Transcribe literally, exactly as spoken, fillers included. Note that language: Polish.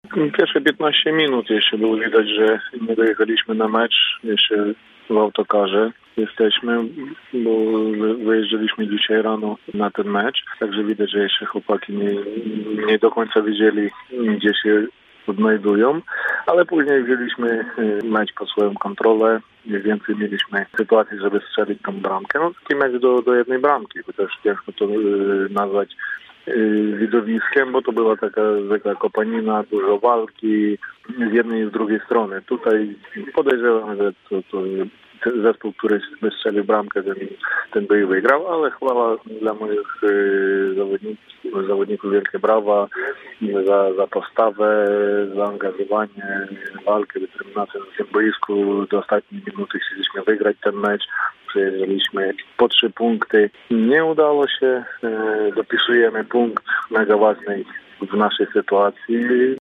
Pierwsze piętnaście minut jeszcze było widać, że nie dojechaliśmy na mecz. Jeszcze w autokarze jesteśmy, bo wyjeżdżaliśmy dzisiaj rano na ten mecz. Także widać, że jeszcze chłopaki nie, nie do końca wiedzieli, gdzie się odnajdują, ale później wzięliśmy mecz pod swoją kontrolę. Mniej więcej mieliśmy sytuację, żeby strzelić tą bramkę. No taki mecz do, do jednej bramki, chociaż ciężko to yy, nazwać yy, widowiskiem, bo to była taka zwykła kopanina, dużo walki z jednej i z drugiej strony. Tutaj podejrzewam, że to, to zespół, który strzelił bramkę, ten, ten by wygrał, ale chwała dla moich yy, zawodników, zawodników wielkie brawa za, za postawę, zaangażowanie, walkę, determinację na tym boisku. Do ostatniej minuty chcieliśmy wygrać ten mecz. Przyjeżdżaliśmy po trzy punkty. Nie udało się. Yy, dopisujemy punkt mega ważnej w naszej sytuacji.